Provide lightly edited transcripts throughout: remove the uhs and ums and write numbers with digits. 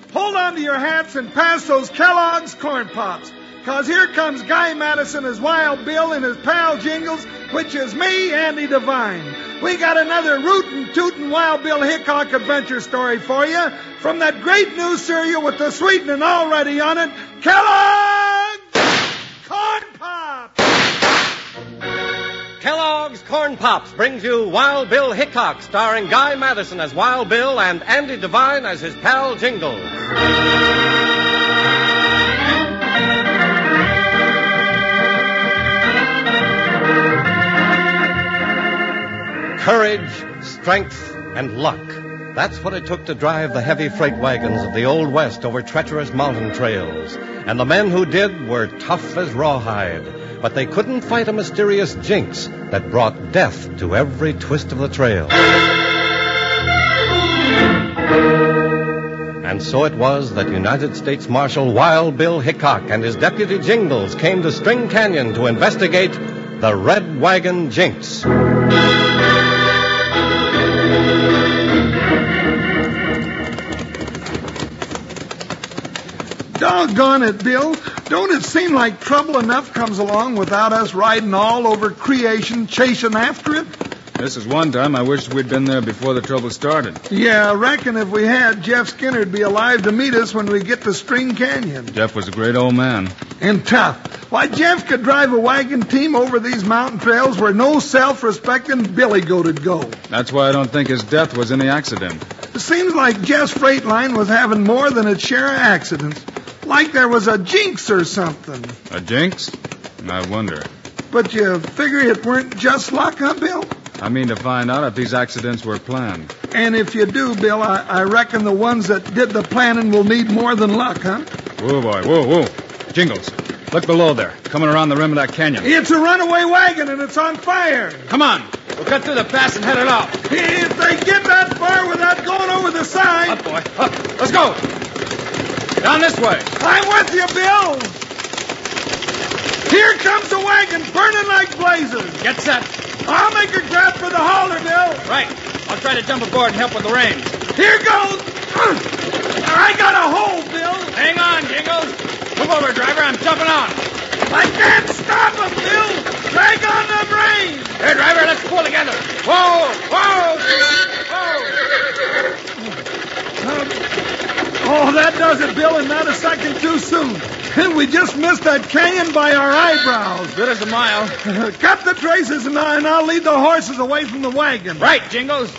hold on to your hats and pass those Kellogg's Corn Pops. 'Cause here comes Guy Madison as Wild Bill and his pal Jingles, which is me, Andy Devine. We got another rootin' tootin' Wild Bill Hickok adventure story for you from that great new cereal with the sweetening already on it, Kellogg's Corn Pops! Kellogg's Corn Pops brings you Wild Bill Hickok, starring Guy Madison as Wild Bill and Andy Devine as his pal Jingles. Courage, strength, and luck. That's what it took to drive the heavy freight wagons of the Old West over treacherous mountain trails. And the men who did were tough as rawhide. But they couldn't fight a mysterious jinx that brought death to every twist of the trail. And so it was that United States Marshal Wild Bill Hickok and his deputy Jingles came to String Canyon to investigate the Red Wagon Jinx. Doggone it, Bill. Don't it seem like trouble enough comes along without us riding all over creation, chasing after it? This is one time I wish we'd been there before the trouble started. Yeah, I reckon if we had, Jeff Skinner'd be alive to meet us when we get to String Canyon. Jeff was a great old man. And tough. Why, Jeff could drive a wagon team over these mountain trails where no self-respecting billy goat'd go. That's why I don't think his death was any accident. It seems like Jeff's freight line was having more than its share of accidents. Like there was a jinx or something. A jinx? I wonder. But you figure it weren't just luck, huh, Bill? I mean to find out if these accidents were planned. And if you do, Bill, I reckon the ones that did the planning will need more than luck, huh? Whoa, boy, whoa. Jingles, look below there, coming around the rim of that canyon. It's a runaway wagon and it's on fire. Come on, we'll cut through the pass and head it off. If they get that far without going over the side... Up, boy, up. Let's go. Down this way. I'm with you, Bill. Here comes the wagon, burning like blazes. Get set. I'll make a grab for the hauler, Bill. Right. I'll try to jump aboard and help with the reins. Here goes. I got a hold, Bill. Hang on, Jingles. Move over, driver. I'm jumping on. I can't stop him, Bill. Drag on the reins. Here, driver, let's pull together. Whoa. Oh, that does it, Bill, and not a second too soon. We just missed that canyon by our eyebrows. Good as a mile. Cut the traces, and I'll lead the horses away from the wagon. Right, Jingles.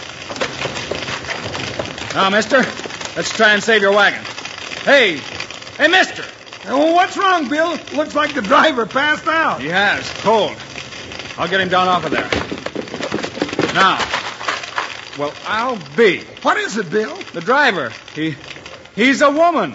Now, mister, let's try and save your wagon. Hey, mister. Oh, what's wrong, Bill? Looks like the driver passed out. He has. Cold. I'll get him down off of there. Now. Well, I'll be. What is it, Bill? The driver. He's a woman.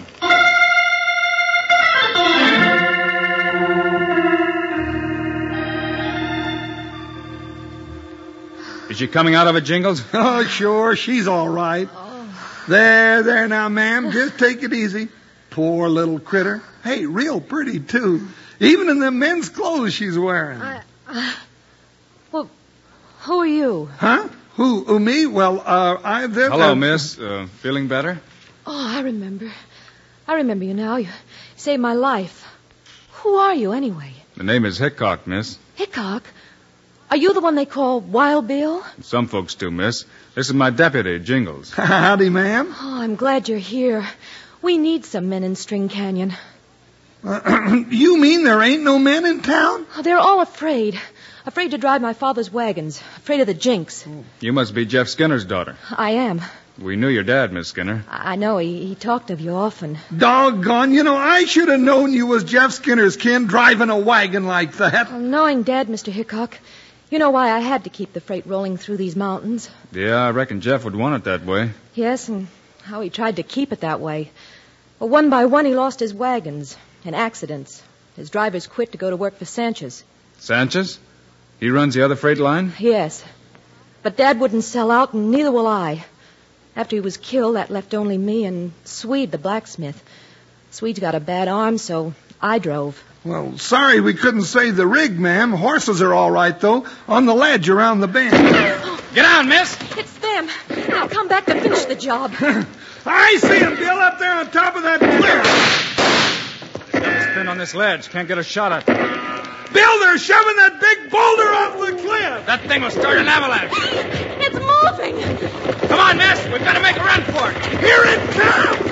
Is she coming out of it, Jingles? Oh, sure. She's all right. There now, ma'am. Just take it easy. Poor little critter. Hey, real pretty, too. Even in the men's clothes she's wearing. Well, who are you? Huh? Who, me? Well, Hello, miss. Feeling better? Oh, I remember. I remember you now. You saved my life. Who are you, anyway? The name is Hickok, miss. Hickok? Are you the one they call Wild Bill? Some folks do, miss. This is my deputy, Jingles. Howdy, ma'am. Oh, I'm glad you're here. We need some men in String Canyon. You mean there ain't no men in town? Oh, they're all afraid. Afraid to drive my father's wagons. Afraid of the jinx. You must be Jeff Skinner's daughter. I am. We knew your dad, Miss Skinner. I know. He talked of you often. Doggone. I should have known you was Jeff Skinner's kin driving a wagon like that. Well, knowing Dad, Mr. Hickok, you know why I had to keep the freight rolling through these mountains. Yeah, I reckon Jeff would want it that way. Yes, and how he tried to keep it that way. Well, one by one he lost his wagons in accidents. His drivers quit to go to work for Sanchez. Sanchez? He runs the other freight line? Yes. But Dad wouldn't sell out, and neither will I. After he was killed, that left only me and Swede, the blacksmith. Swede's got a bad arm, so I drove. Well, sorry we couldn't save the rig, ma'am. Horses are all right, though, on the ledge around the bend. Get down, miss! It's them. I'll come back to finish the job. I see him, Bill. up there on top of that cliff. Got to spin on this ledge. Can't get a shot at them. Bill, they're shoving that big boulder off the cliff. That thing will start an avalanche. It's moving. Come on, miss. We've got to make a run for it. Here it comes.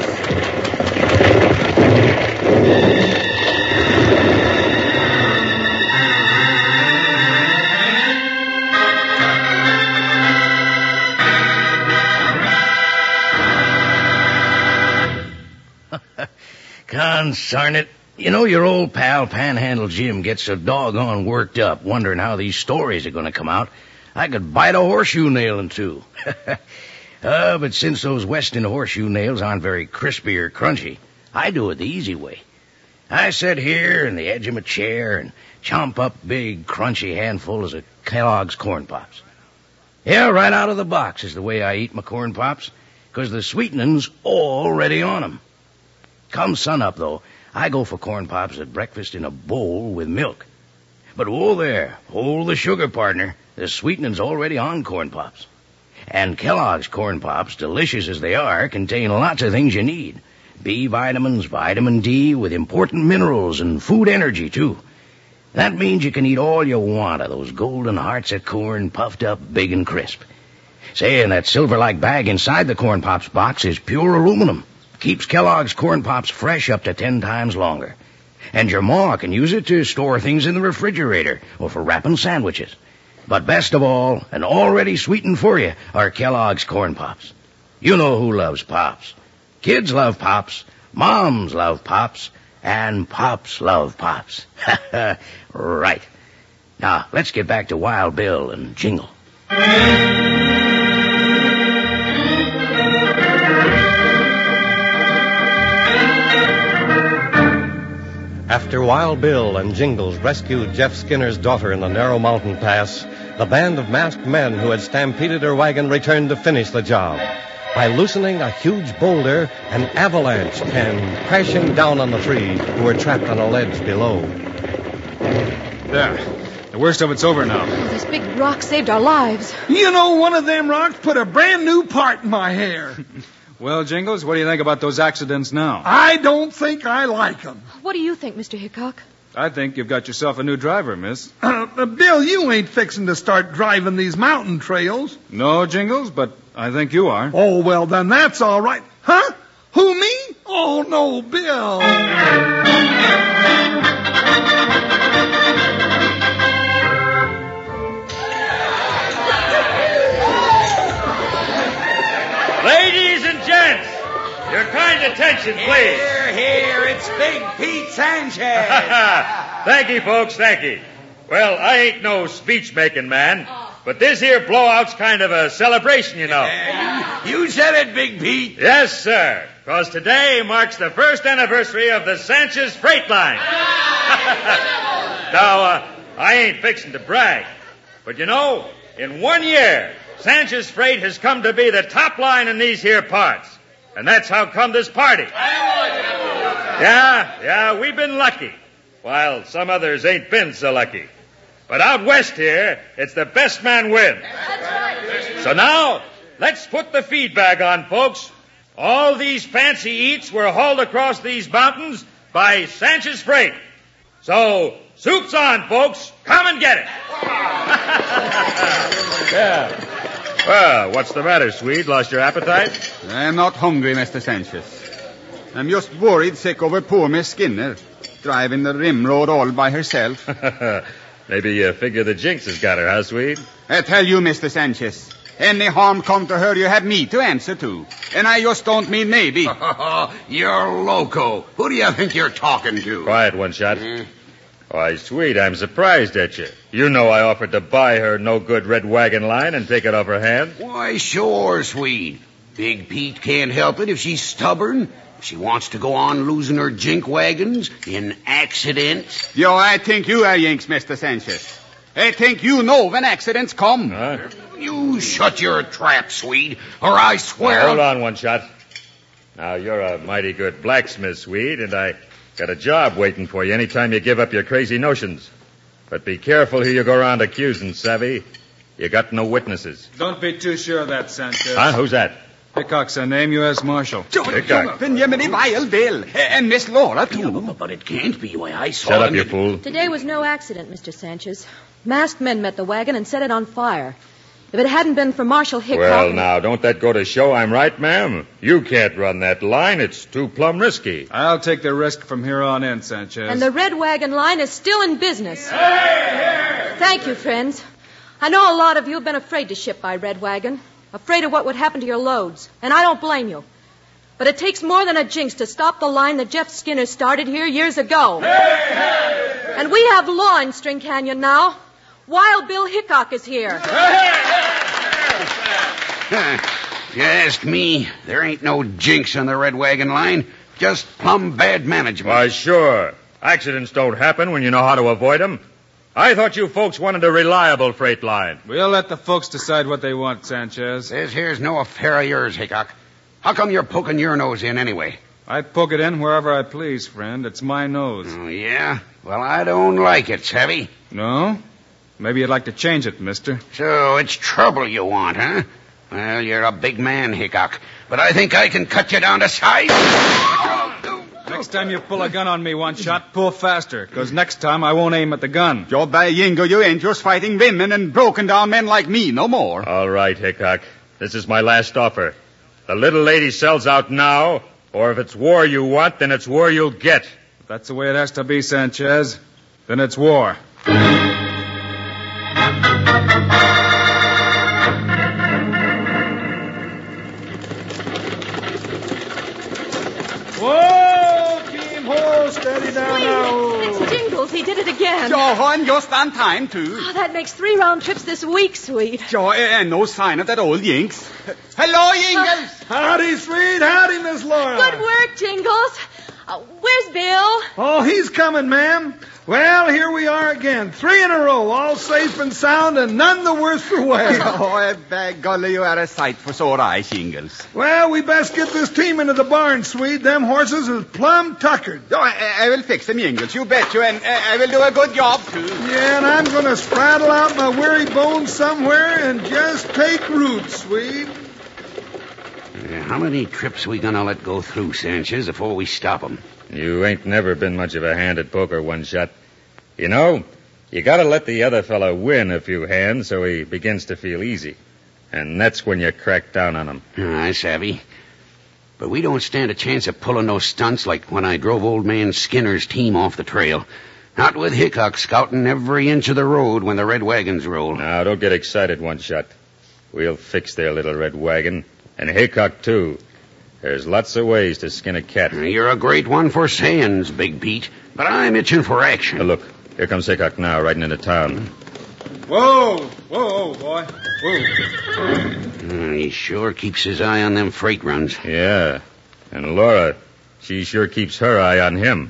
Consarn it. You know, your old pal Panhandle Jim gets so doggone worked up wondering how these stories are going to come out. I could bite a horseshoe nail in two. But since those Weston horseshoe nails aren't very crispy or crunchy, I do it the easy way. I sit here in the edge of my chair and chomp up big, crunchy handfuls of Kellogg's Corn Pops. Yeah, right out of the box is the way I eat my Corn Pops, 'cause the sweetening's already on 'em. Come sunup, though, I go for Corn Pops at breakfast in a bowl with milk. But whoa there, hold the sugar, partner. The sweetening's already on Corn Pops. And Kellogg's Corn Pops, delicious as they are, contain lots of things you need. B vitamins, vitamin D, with important minerals and food energy, too. That means you can eat all you want of those golden hearts of corn puffed up big and crisp. Say, and that silver-like bag inside the Corn Pops box is pure aluminum. Keeps Kellogg's Corn Pops fresh up to 10 times longer. And your ma can use it to store things in the refrigerator or for wrapping sandwiches. But best of all, and already sweetened for you, are Kellogg's Corn Pops. You know who loves Pops. Kids love Pops, moms love Pops, and Pops love Pops. Right. Now, let's get back to Wild Bill and Jingle. After Wild Bill and Jingles rescued Jeff Skinner's daughter in the narrow mountain pass, the band of masked men who had stampeded her wagon returned to finish the job. By loosening a huge boulder, an avalanche came crashing down on the three who were trapped on a ledge below. There. The worst of it's over now. This big rock saved our lives. You know, one of them rocks put a brand new part in my hair. Well, Jingles, what do you think about those accidents now? I don't think I like them. What do you think, Mr. Hickok? I think you've got yourself a new driver, miss. Bill, you ain't fixing to start driving these mountain trails. No, Jingles, but I think you are. Oh, well, then that's all right. Huh? Who, me? Oh, no, Bill. Ladies and gents, your kind attention, please. Here, it's Big Pete Sanchez. Thank you, folks, thank you. Well, I ain't no speech-making man, but this here blowout's kind of a celebration, you know. You said it, Big Pete. Yes, sir, because today marks the first anniversary of the Sanchez Freight Line. Now, I ain't fixing to brag, but you know, in 1 year, Sanchez Freight has come to be the top line in these here parts. And that's how come this party. Yeah, we've been lucky, while some others ain't been so lucky. But out west here, it's the best man wins. That's right. So now, let's put the feedback on, folks. All these fancy eats were hauled across these mountains by Sanchez Freight. So, soup's on, folks. Come and get it. Yeah. Well, what's the matter, Swede? Lost your appetite? I'm not hungry, Mr. Sanchez. I'm just worried sick over poor Miss Skinner, driving the rim road all by herself. Maybe you figure the jinx has got her, huh, Swede? I tell you, Mr. Sanchez, any harm come to her, you have me to answer to. And I just don't mean maybe. You're loco. Who do you think you're talking to? Quiet, one shot. Why, Swede, I'm surprised at you. You know I offered to buy her no-good red wagon line and take it off her hand. Why, sure, Swede. Big Pete can't help it if she's stubborn. If she wants to go on losing her jink wagons in accidents. Yo, I think you are Yanks, Mr. Sanchez. I think you know when accidents come. Huh? You shut your trap, Swede, or I swear... Now, hold on, one shot. Now, you're a mighty good blacksmith, Swede, and I got a job waiting for you anytime you give up your crazy notions. But be careful who you go around accusing, savvy. You got no witnesses. Don't be too sure of that, Sanchez. Huh? Who's that? Hickok's her name, U.S. Marshal. Hickok. Jiminy Wild Bill. And Miss Laura, too. But it can't be. Why, I saw Shut up, them. you fool. Today was no accident, Mr. Sanchez. Masked men met the wagon and set it on fire. If it hadn't been for Marshal Hickok... Well, now, don't that go to show I'm right, ma'am? You can't run that line. It's too plumb risky. I'll take the risk from here on in, Sanchez. And the Red Wagon line is still in business. Thank you, friends. I know a lot of you have been afraid to ship by Red Wagon, afraid of what would happen to your loads, and I don't blame you. But it takes more than a jinx to stop the line that Jeff Skinner started here years ago. And we have law in String Canyon now. Wild Bill Hickok is here. If you ask me, there ain't no jinx on the Red Wagon line. Just plumb bad management. Why, sure. Accidents don't happen when you know how to avoid them. I thought you folks wanted a reliable freight line. We'll let the folks decide what they want, Sanchez. This here's no affair of yours, Hickok. How come you're poking your nose in anyway? I poke it in wherever I please, friend. It's my nose. Oh, yeah? Well, I don't like it, savvy? No? Maybe you'd like to change it, mister. So it's trouble you want, huh? Well, you're a big man, Hickok. But I think I can cut you down to size. Next time you pull a gun on me, one shot, pull faster, because next time I won't aim at the gun. Job by Jingo, you ain't just fighting women and broken down men like me no more. All right, Hickok. This is my last offer. The little lady sells out now, or if it's war you want, then it's war you'll get. If that's the way it has to be, Sanchez, then it's war. Whoa, team ho, steady down now. It's Jingles. He did it again. Johan, just on time, too. Oh, that makes 3 round trips this week, Sweet. Joe, and no sign of that old Jinx. Hello, Jingles. Howdy, Sweet. Howdy, Miss Laura. Good work, Jingles. Where's Bill? Oh, he's coming, ma'am. Well, here we are again. 3 in a row, all safe and sound, and none the worse for wear. Oh, by golly, you are a sight for sore eyes, Jingles. Well, we best get this team into the barn, Swede. Them horses is plumb tuckered. Oh, I will fix them, Jingles. You bet you, and I will do a good job, too. Yeah, and I'm going to spraddle out my weary bones somewhere and just take root, Swede. How many trips we gonna let go through, Sanchez, before we stop them? You ain't never been much of a hand at poker, one shot. You know, you gotta let the other fellow win a few hands so he begins to feel easy. And that's when you crack down on him. I savvy. But we don't stand a chance of pulling those stunts like when I drove old man Skinner's team off the trail. Not with Hickok scouting every inch of the road when the red wagons roll. Now, don't get excited, one shot. We'll fix their little red wagon. And Hickok, too. There's lots of ways to skin a cat. You're a great one for sayings, Big Pete. But I'm itching for action. Look, here comes Hickok now, riding into town. Whoa, boy. Whoa. He sure keeps his eye on them freight runs. Yeah. And Laura, she sure keeps her eye on him.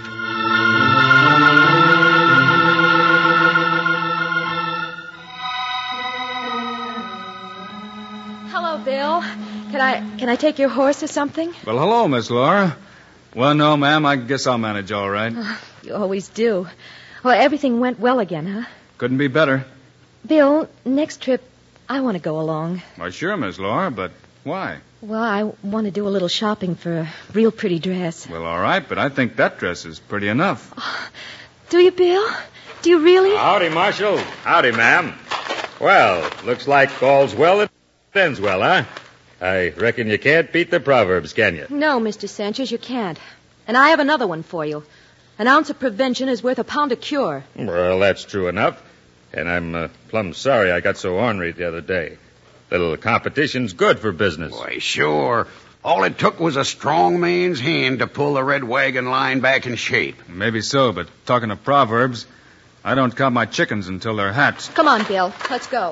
Hello, Bill. Can I take your horse or something? Well, hello, Miss Laura. Well, no, ma'am, I guess I'll manage all right. You always do. Well, everything went well again, huh? Couldn't be better. Bill, next trip, I want to go along. Why, sure, Miss Laura, but why? Well, I want to do a little shopping for a real pretty dress. Well, all right, but I think that dress is pretty enough. Oh, do you, Bill? Do you really? Howdy, Marshal. Howdy, ma'am. Well, looks like all's well that ends well, huh? I reckon you can't beat the Proverbs, can you? No, Mr. Sanchez, you can't. And I have another one for you. An ounce of prevention is worth a pound of cure. Well, that's true enough. And I'm plumb sorry I got so ornery the other day. Little competition's good for business. Why, sure. All it took was a strong man's hand to pull the red wagon line back in shape. Maybe so, but talking of Proverbs, I don't count my chickens until they're hatched. Come on, Bill. Let's go.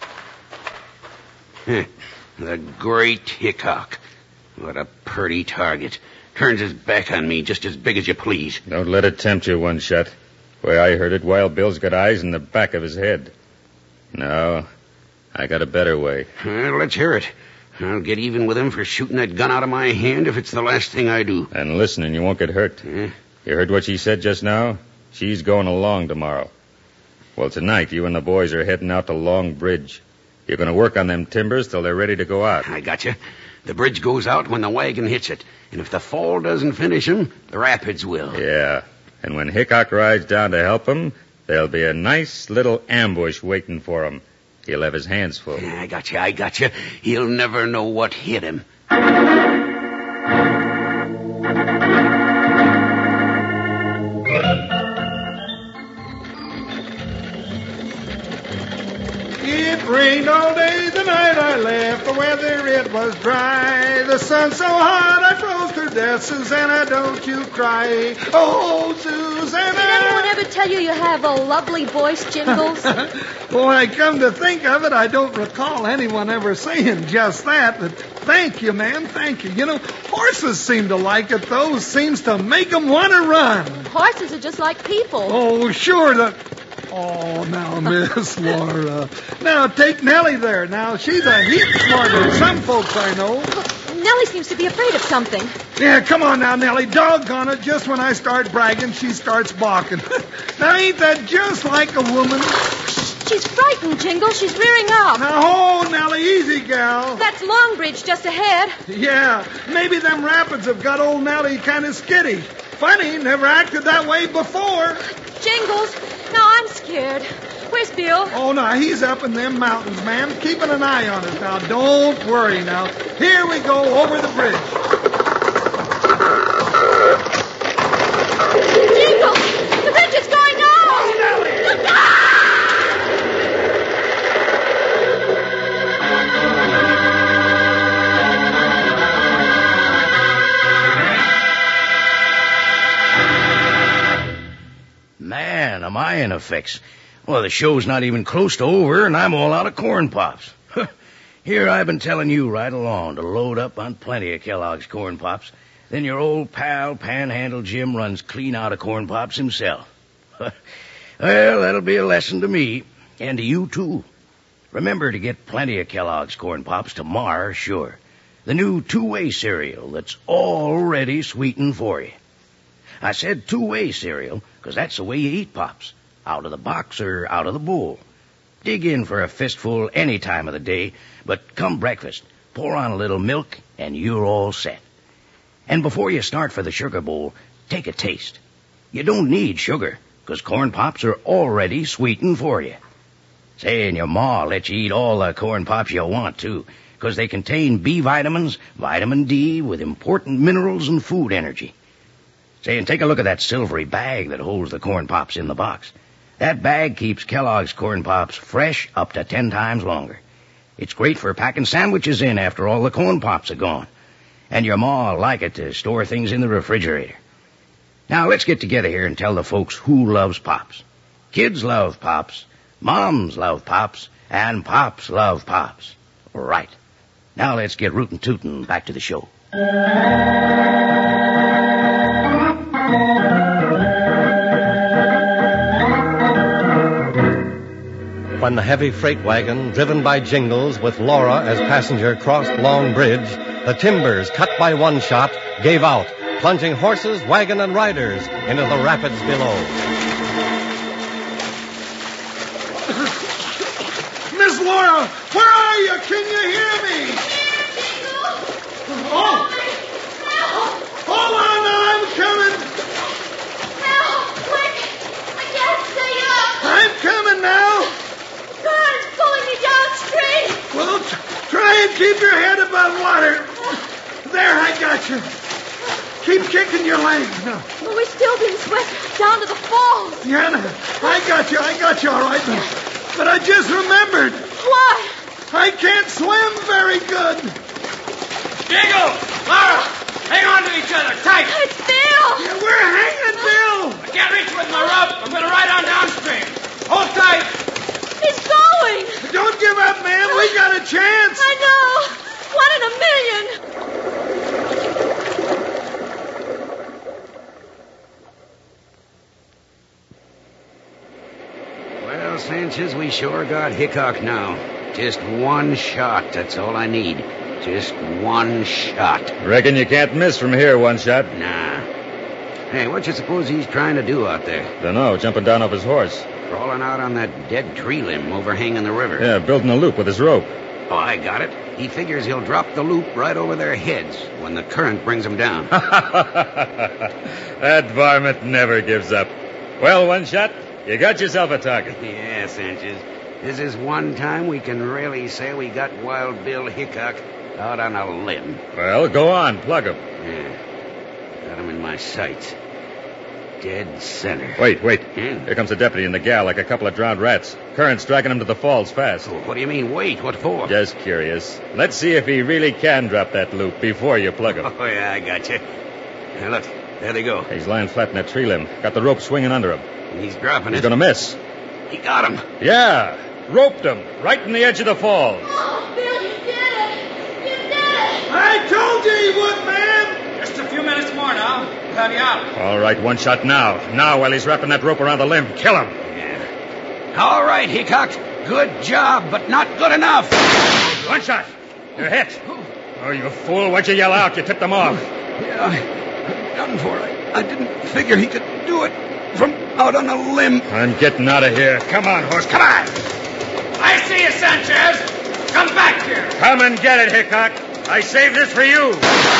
The great Hickok. What a purty target. Turns his back on me just as big as you please. Don't let it tempt you, one shot. Way I heard it, Wild Bill's got eyes in the back of his head. No, I got a better way. Well, let's hear it. I'll get even with him for shooting that gun out of my hand if it's the last thing I do. And listen, and you won't get hurt. You heard what she said just now? She's going along tomorrow. Well, tonight, you and the boys are heading out to Long Bridge. You're going to work on them timbers till they're ready to go out. I gotcha. The bridge goes out when the wagon hits it. And if the fall doesn't finish him, the rapids will. Yeah. And when Hickok rides down to help him, there'll be a nice little ambush waiting for him. He'll have his hands full. Yeah, I got you. He'll never know what hit him. It rained all day the night I left. The weather, it was dry. The sun so hot I froze to death. Susanna, don't you cry. Oh, Susanna. Did anyone ever tell you you have a lovely voice, Jingles? Well, I come to think of it, I don't recall anyone ever saying just that. But thank you, man. Thank you. You know, horses seem to like it, though. Seems to make them want to run. Horses are just like people. Oh, sure. Oh, now, Miss Laura. Now, take Nellie there. Now, she's a heap smarter than some folks I know. Nellie seems to be afraid of something. Yeah, come on now, Nellie. Doggone it. Just when I start bragging, she starts balking. Now, ain't that just like a woman? She's frightened, Jingles. She's rearing up. Now, oh, Nellie, easy, gal. That's Longbridge just ahead. Yeah, maybe them rapids have got old Nellie kind of skitty. Funny, never acted that way before. Jingles, now I'm scared. Where's Bill? Oh, no, he's up in them mountains, ma'am, keeping an eye on us. Now, don't worry now. Here we go over the bridge. Jingles, the bridge is going up. Oh, Nellie! Look out! Man, am I in a fix. Well, the show's not even close to over, and I'm all out of corn pops. Here I've been telling you right along to load up on plenty of Kellogg's corn pops. Then your old pal, Panhandle Jim, runs clean out of corn pops himself. Well, that'll be a lesson to me, and to you, too. Remember to get plenty of Kellogg's corn pops tomorrow, sure. The new two-way cereal that's already sweetened for you. I said two-way cereal because that's the way you eat pops. Out of the box or out of the bowl. Dig in for a fistful any time of the day, but come breakfast, pour on a little milk and you're all set. And before you start for the sugar bowl, take a taste. You don't need sugar because corn pops are already sweetened for you. Say, and your ma let you eat all the corn pops you want, too, because they contain B vitamins, vitamin D, with important minerals and food energy. Say, and take a look at that silvery bag that holds the corn pops in the box. That bag keeps Kellogg's corn pops fresh up to 10 times longer. It's great for packing sandwiches in after all the corn pops are gone. And your ma'll like it to store things in the refrigerator. Now, let's get together here and tell the folks who loves pops. Kids love pops, moms love pops, and pops love pops. Right. Now let's get rootin' tootin' back to the show. When the heavy freight wagon, driven by Jingles with Laura as passenger, crossed Long Bridge, the timbers, cut by one shot, gave out, plunging horses, wagon, and riders into the rapids below. Miss Laura, where are you? Can you hear me? Oh! Hold on, now, I'm coming. Help! Quick! I can't stay up! I'm coming now. God, it's pulling me downstream! Well, try and keep your head above water. There, I got you. Keep kicking your legs now. Well, we're still being swept down to the falls. Yeah, I got you all right. But I just remembered. What? I can't swim very good. Jingle! Laura! Hang on to each other, tight! It's Bill! Yeah, we're hanging, Bill. I can't reach with my rope. I'm going to ride on downstream. Hold tight! He's going! Don't give up, man. We got a chance. I know! 1 in a million! Well, Sanchez, we sure got Hickok now. Just one shot, that's all I need. Just one shot. Reckon you can't miss from here, one shot. Nah. Hey, what you suppose he's trying to do out there? Dunno, jumping down off his horse. Crawling out on that dead tree limb overhanging the river. Yeah, building a loop with his rope. Oh, I got it. He figures he'll drop the loop right over their heads when the current brings them down. That varmint never gives up. Well, One Shot, you got yourself a target. Yeah, Sanchez. This is one time we can really say we got Wild Bill Hickok out on a limb. Well, go on, plug him. Yeah. Got him in my sights. Dead center. Wait. Hmm? Here comes the deputy and the gal like a couple of drowned rats. Current's dragging him to the falls fast. Oh, what do you mean, wait? What for? Just curious. Let's see if he really can drop that loop before you plug him. Oh, yeah, I got you. Now, look, there they go. He's lying flat in that tree limb. Got the rope swinging under him. He's dropping He's it. gonna miss. He got him. Yeah, roped him right in the edge of the falls. Oh, Bill, you did it! You did it! I told you he would, man! Just a few minutes more now. We'll have you out. All right, One Shot now. Now, while he's wrapping that rope around the limb, kill him. Yeah. All right, Hickok. Good job, but not good enough. One Shot, you're hit. Oh, you fool. Why'd you yell out? You tipped them off. Yeah, I'm done for. I didn't figure he could do it from out on a limb. I'm getting out of here. Come on, horse. Come on. I see you, Sanchez. Come back here. Come and get it, Hickok. I saved this for you.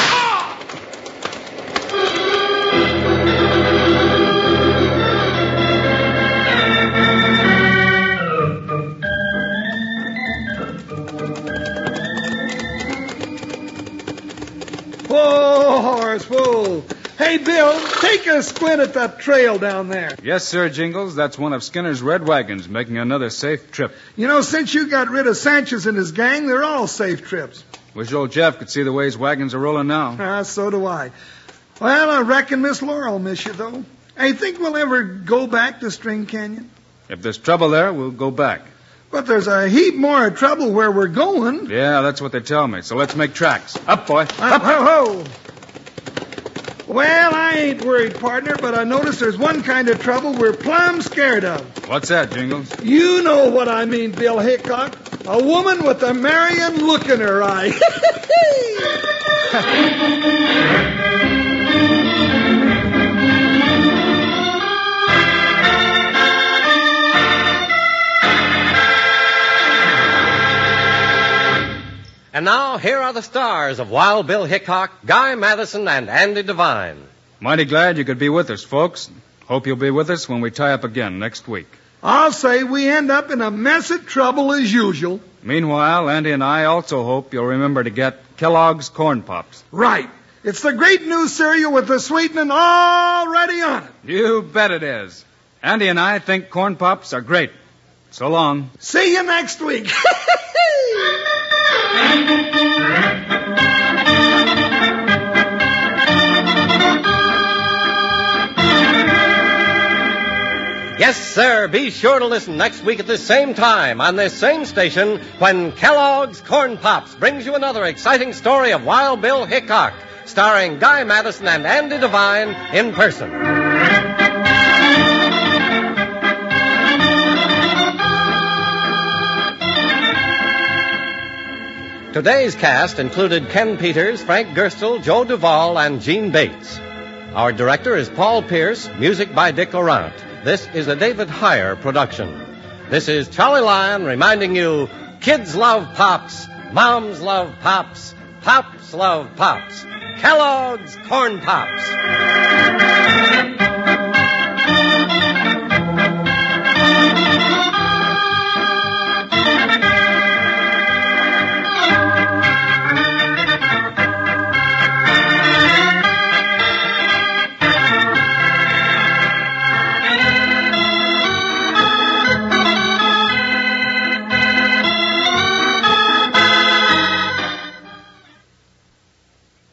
Whoa, horse, whoa. Hey, Bill, take a squint at that trail down there. Yes, sir, Jingles. That's one of Skinner's red wagons making another safe trip. You know, since you got rid of Sanchez and his gang, they're all safe trips. Wish old Jeff could see the way his wagons are rolling now. So do I. Well, I reckon Miss Laura will miss you, though. I think we'll ever go back to String Canyon. If there's trouble there, we'll go back. But there's a heap more trouble where we're going. Yeah, that's what they tell me. So let's make tracks. Up, boy. Up, ho, ho. Well, I ain't worried, partner, but I notice there's one kind of trouble we're plumb scared of. What's that, Jingles? You know what I mean, Bill Hickok. A woman with a Marian look in her eye. And now, here are the stars of Wild Bill Hickok, Guy Madison, and Andy Devine. Mighty glad you could be with us, folks. Hope you'll be with us when we tie up again next week. I'll say we end up in a mess of trouble as usual. Meanwhile, Andy and I also hope you'll remember to get Kellogg's Corn Pops. Right. It's the great new cereal with the sweetening already on it. You bet it is. Andy and I think Corn Pops are great. So long. See you next week. Yes, sir. Be sure to listen next week at this same time on this same station when Kellogg's Corn Pops brings you another exciting story of Wild Bill Hickok, starring Guy Madison and Andy Devine in person. Today's cast included Ken Peters, Frank Gerstle, Joe Duvall, and Gene Bates. Our director is Paul Pierce, music by Dick Laurent. This is a David Heyer production. This is Charlie Lyon reminding you, kids love Pops, moms love Pops, Pops love Pops. Kellogg's Corn Pops.